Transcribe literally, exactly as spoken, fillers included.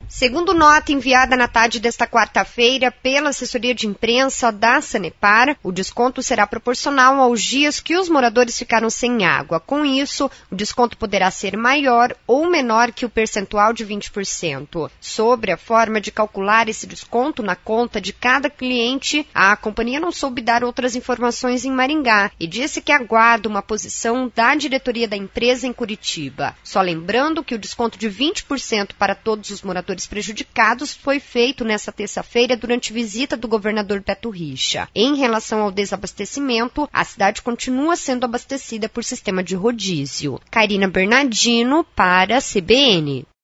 Segundo nota enviada na tarde desta quarta-feira pela assessoria de imprensa da Sanepar, o desconto será proporcional aos dias que os moradores ficaram sem água. Com isso, o desconto poderá ser maior ou menor que o percentual de vinte por cento. Sobre a forma de calcular esse desconto na conta de cada cliente, a companhia não soube dar outras informações em Maringá e disse que aguarda uma posição da diretoria da empresa em Curitiba. Só lembrando que o desconto de vinte por cento para todos os moradores prejudicados foi feito nesta terça-feira durante visita do governador Beto Richa. Em relação ao desabastecimento, a cidade continua sendo abastecida por sistema de rodízio. Karina Bernardino para a C B N.